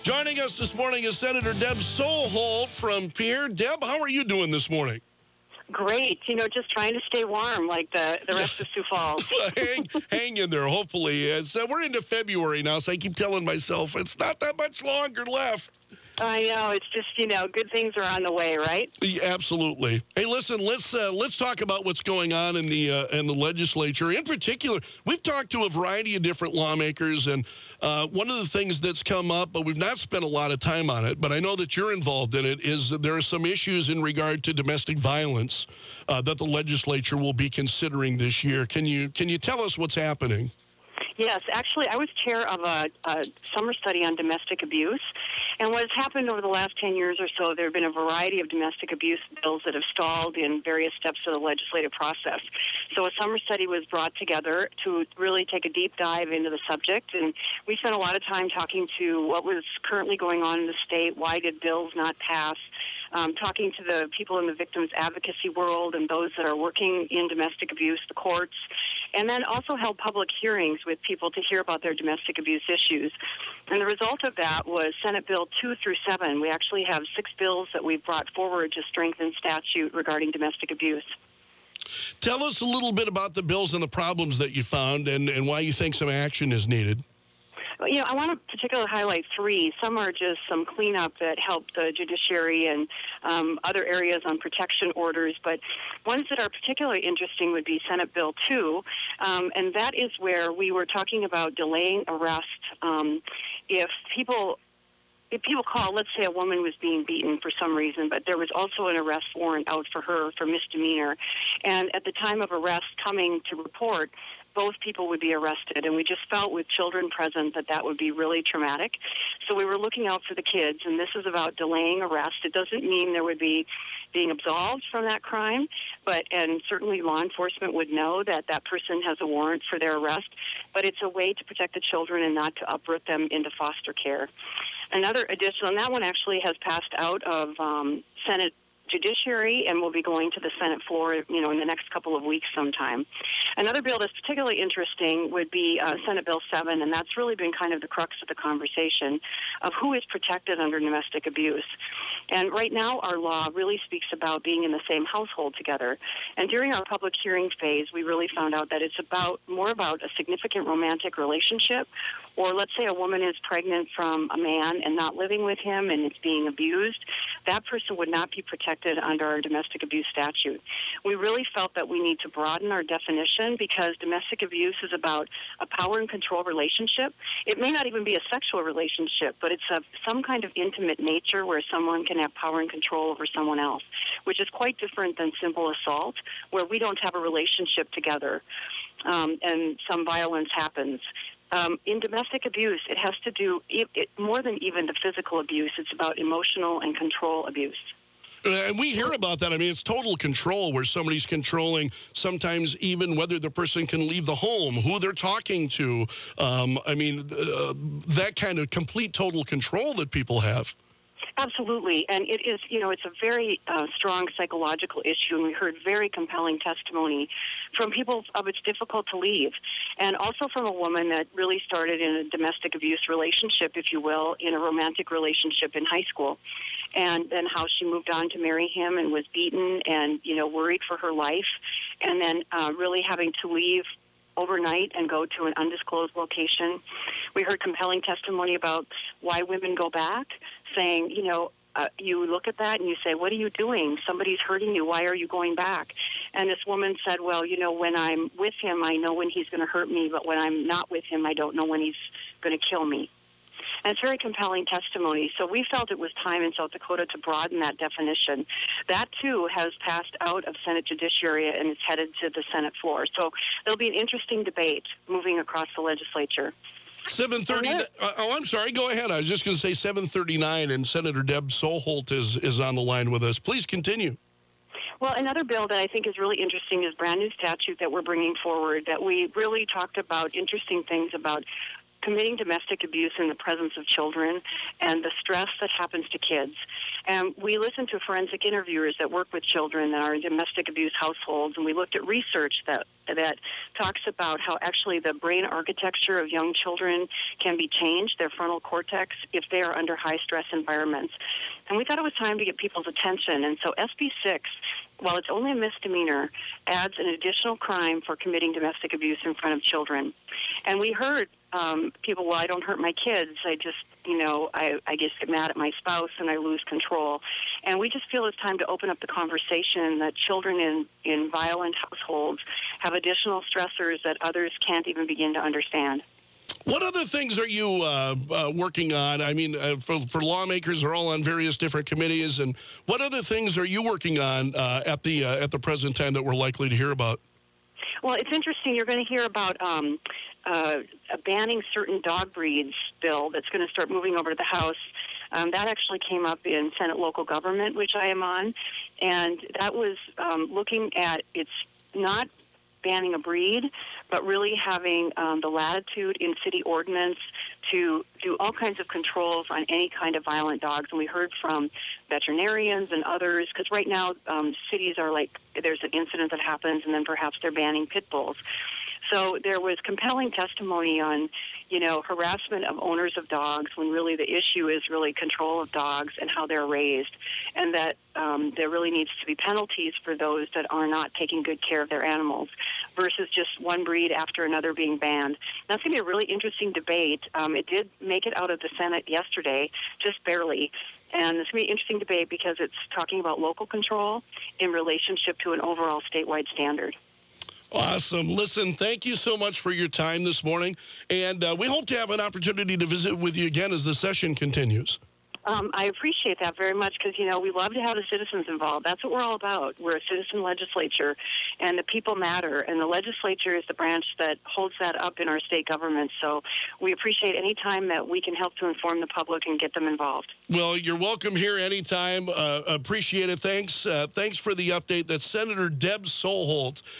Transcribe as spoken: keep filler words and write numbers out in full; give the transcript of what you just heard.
Joining us this morning is Senator Deb Soholt from Pierre. Deb, how are you doing this morning? Great. You know, just trying to stay warm like the, the rest of Sioux Falls. hang, hang in there, hopefully. It's, uh, we're into February now, so I keep telling myself it's not that much longer left. I know. It's just, you know, good things are on the way, right? Yeah, absolutely. Hey, listen, let's uh, let's talk about what's going on in the uh, in the legislature. In particular, we've talked to a variety of different lawmakers, and uh, one of the things that's come up, but we've not spent a lot of time on it, but I know that you're involved in it, is that there are some issues in regard to domestic violence uh, that the legislature will be considering this year. Can you can you tell us what's happening? Yes, actually, I was chair of a, a summer study on domestic abuse, and what has happened over the last ten years or so, there have been a variety of domestic abuse bills that have stalled in various steps of the legislative process. So a summer study was brought together to really take a deep dive into the subject, and we spent a lot of time talking to what was currently going on in the state, why did bills not pass, Um, talking to the people in the victims advocacy world and those that are working in domestic abuse, the courts, and then also held public hearings with people to hear about their domestic abuse issues. And the result of that was Senate Bill two through seven. We actually have six bills that we've brought forward to strengthen statute regarding domestic abuse. Tell us a little bit about the bills and the problems that you found and, and why you think some action is needed. You know, I want to particularly highlight three. Some are just some cleanup that help the judiciary and um, other areas on protection orders. But ones that are particularly interesting would be Senate Bill two, um, and that is where we were talking about delaying arrest um, if people... If people call, let's say a woman was being beaten for some reason, but there was also an arrest warrant out for her for misdemeanor. And at the time of arrest coming to report, both people would be arrested. And we just felt with children present that that would be really traumatic. So we were looking out for the kids, and this is about delaying arrest. It doesn't mean there would be being absolved from that crime, but and certainly law enforcement would know that that person has a warrant for their arrest, but it's a way to protect the children and not to uproot them into foster care. Another additional, and that one actually has passed out of um, Senate Judiciary and will be going to the Senate floor, you know, in the next couple of weeks sometime. Another bill that's particularly interesting would be uh, Senate Bill seven, and that's really been kind of the crux of the conversation of who is protected under domestic abuse. And right now our law really speaks about being in the same household together. And during our public hearing phase, we really found out that it's about more about a significant romantic relationship, or let's say a woman is pregnant from a man and not living with him and it's being abused, that person would not be protected under our domestic abuse statute. We really felt that we need to broaden our definition because domestic abuse is about a power and control relationship. It may not even be a sexual relationship, but it's of some kind of intimate nature where someone can have power and control over someone else, which is quite different than simple assault, where we don't have a relationship together um, and some violence happens. Um, in domestic abuse, it has to do, it, it, more than even the physical abuse, it's about emotional and control abuse. And we hear about that. I mean, it's total control where somebody's controlling sometimes even whether the person can leave the home, who they're talking to. Um, I mean, uh, that kind of complete total control that people have. Absolutely, and it is, you know, it's a very uh, strong psychological issue, and we heard very compelling testimony from people of it's difficult to leave, and also from a woman that really started in a domestic abuse relationship, if you will, in a romantic relationship in high school, and then how she moved on to marry him and was beaten and, you know, worried for her life, and then uh, really having to leave overnight and go to an undisclosed location. We heard compelling testimony about why women go back, saying, you know, uh, you look at that and you say, what are you doing? Somebody's hurting you. Why are you going back? And this woman said, well, you know, when I'm with him, I know when he's going to hurt me, but when I'm not with him, I don't know when he's going to kill me. And it's very compelling testimony. So we felt it was time in South Dakota to broaden that definition. That, too, has passed out of Senate Judiciary and it's headed to the Senate floor. So there'll be an interesting debate moving across the legislature. seven thirty. Uh, oh, I'm sorry. Go ahead. I was just going to say seven thirty-nine, and Senator Deb Soholt is, is on the line with us. Please continue. Well, another bill that I think is really interesting is brand new statute that we're bringing forward that we really talked about interesting things about committing domestic abuse in the presence of children and the stress that happens to kids. And we listened to forensic interviewers that work with children that are in domestic abuse households, and we looked at research that that talks about how actually the brain architecture of young children can be changed, their frontal cortex, if they are under high-stress environments. And we thought it was time to get people's attention. And so S B six, while it's only a misdemeanor, adds an additional crime for committing domestic abuse in front of children. And we heard um, people, well, I don't hurt my kids. I just, you know, I, I just get mad at my spouse and I lose control. And we just feel it's time to open up the conversation that children in, in violent households have additional stressors that others can't even begin to understand. What other things are you uh, uh, working on? I mean, uh, for, for lawmakers, they're all on various different committees. And what other things are you working on uh, at the uh, at the present time that we're likely to hear about? Well, it's interesting. You're going to hear about um, uh, a banning certain dog breeds bill that's going to start moving over to the House. Um, that actually came up in Senate Local Government, which I am on, and that was um, looking at it's not banning a breed, but really having um, the latitude in city ordinance to do all kinds of controls on any kind of violent dogs. And we heard from veterinarians and others, because right now um, cities are like, there's an incident that happens, and then perhaps they're banning pit bulls. So there was compelling testimony on, you know, harassment of owners of dogs when really the issue is really control of dogs and how they're raised, and that um, there really needs to be penalties for those that are not taking good care of their animals versus just one breed after another being banned. That's going to be a really interesting debate. Um, it did make it out of the Senate yesterday, just barely. And it's going to be an interesting debate because it's talking about local control in relationship to an overall statewide standard. Awesome. Listen, thank you so much for your time this morning. And uh, we hope to have an opportunity to visit with you again as the session continues. Um, I appreciate that very much because, you know, we love to have the citizens involved. That's what we're all about. We're a citizen legislature, and the people matter. And the legislature is the branch that holds that up in our state government. So we appreciate any time that we can help to inform the public and get them involved. Well, you're welcome here anytime. Uh, appreciate it. Thanks. Uh, thanks for the update. That's Senator Deb Solholt